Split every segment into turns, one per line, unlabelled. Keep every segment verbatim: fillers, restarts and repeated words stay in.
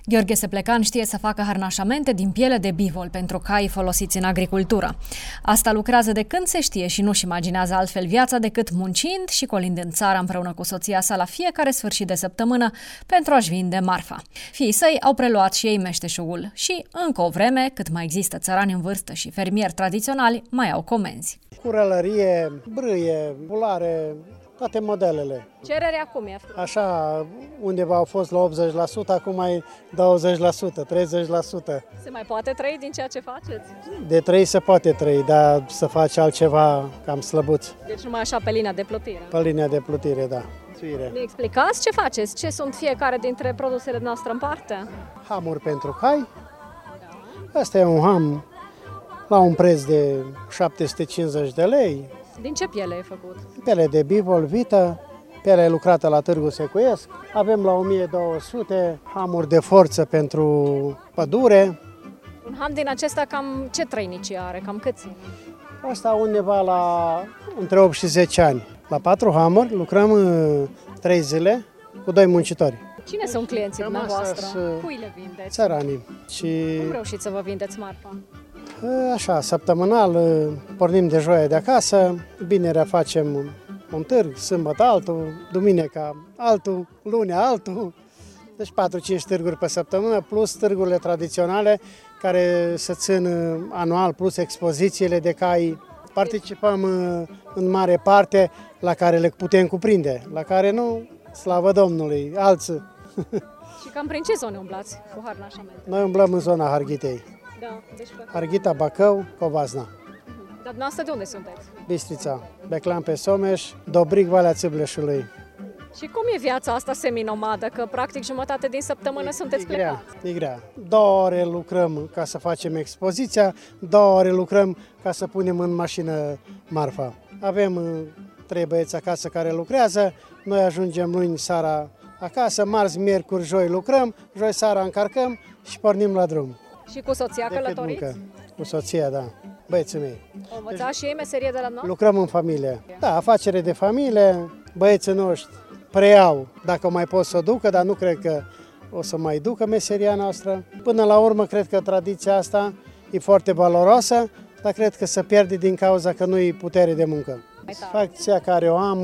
Gheorghe Seplecan știe să facă harnașamente din piele de bivol pentru cai folosiți în agricultură. Asta lucrează de când se știe și nu-și imaginează altfel viața decât muncind și colind în țară împreună cu soția sa la fiecare sfârșit de săptămână pentru a-și vinde marfa. Fiii săi au preluat și ei meșteșugul și, încă o vreme, cât mai există țărani în vârstă și fermieri tradiționali, mai au comenzi.
Curălărie, brâie, bulare, toate modelele.
Cererea cum e?
Așa, undeva au fost la optzeci la sută, acum mai douăzeci la sută, treizeci la sută.
Se mai poate trăi din ceea ce faceți?
De trăi se poate trăi, dar să faci altceva cam slăbuț.
Deci numai așa pe linia de plutire?
Pe linia de plutire, da. Țuire.
Ne explicați ce faceți? Ce sunt fiecare dintre produsele noastre în parte?
Hamuri pentru cai. Asta e un ham la un preț de șapte sute cincizeci de lei.
Din ce piele e făcut?
Piele de bivol, vită, piele lucrată la Târgu Secuiesc. Avem la o mie două sute hamuri de forță pentru pădure.
Un ham din acesta cam ce trăinici are? Cam câți?
Asta undeva la între opt și zece ani. La patru hamuri lucrăm trei zile cu doi muncitori.
Cine sunt clienții dumneavoastră?
Să...
Cui le vindeți?
Țăranii. Și...
Cum reușiți să vă vindeți marfa?
Așa, săptămânal, pornim de joia de acasă, vinerea facem un târg, sâmbătă altul, duminica altul, lunea altul, deci patru-cinci târguri pe săptămână, plus târgurile tradiționale care se țin anual, plus expozițiile de cai. Participăm în mare parte la care le putem cuprinde, la care nu, slavă Domnului, alții.
Și cam prin ce zone umblați cu harnașamente?
Noi umblăm în zona Harghitei.
Da, deci pe...
Harghita, Bacău, Covasna.
Uh-huh. Dar dumneavoastră de unde sunteți?
Bistrița, Beclan pe Someș, Dobric, Valea Țâbleșului.
Și cum e viața asta seminomadă, că practic jumătate din săptămână
e,
sunteți
e grea,
plecați?
e grea. Două ore lucrăm ca să facem expoziția, două ore lucrăm ca să punem în mașină marfa. Avem trei băieți acasă care lucrează, noi ajungem luni seara acasă, marți, miercuri, joi lucrăm, joi seara încarcăm și pornim la drum.
Și cu soția călătoriți?
Muncă. Cu soția, da. Băieții mei.
O învățați deci, și ei meserie de la noi?
Lucrăm în familie. Da, afacere de familie, băieții noștri preiau dacă mai pot să o ducă, dar nu cred că o să mai ducă meseria noastră. Până la urmă, cred că tradiția asta e foarte valoroasă, dar cred că se pierde din cauza că nu e putere de muncă. Satisfacția care o am,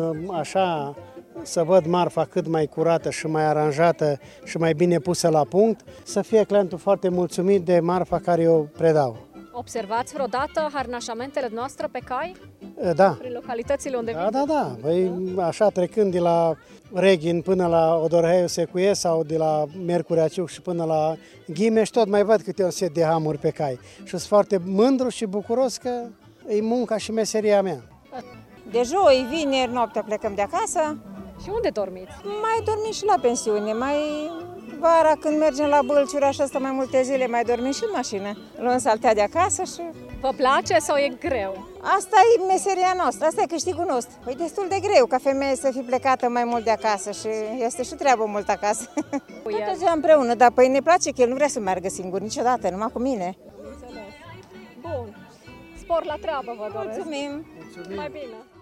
așa, să văd marfa cât mai curată și mai aranjată și mai bine pusă la punct, să fie clientul foarte mulțumit de marfa care eu predau. Observați
vreodată harnașamentele noastre pe cai?
Da.
Prin localitățile unde
Da, da, da. Băi, așa, trecând de la Reghin până la Odorheiu Secuiesc sau de la Miercurea Ciuc și până la Ghimeș, tot mai văd câte un set de hamuri pe cai. Și sunt foarte mândru și bucuros că e munca și meseria mea.
De joi, vineri, noaptea plecăm de acasă.
Și unde dormiți?
Mai dormim și la pensiune, mai vara când mergem la Bălciura și asta mai multe zile, mai dormim și în mașină. Luăm saltea de acasă și...
Vă place sau e greu?
Asta e meseria noastră, asta e câștigul nostru. E destul de greu ca femeie să fi plecată mai mult de acasă și este și treabă mult acasă. Toată ziua împreună, dar păi ne place că el nu vrea să meargă singur niciodată, numai cu mine.
Înțeles. Bun. Spor la treabă vă doresc.
Mulțumim.
Mulțumim. Mai bine.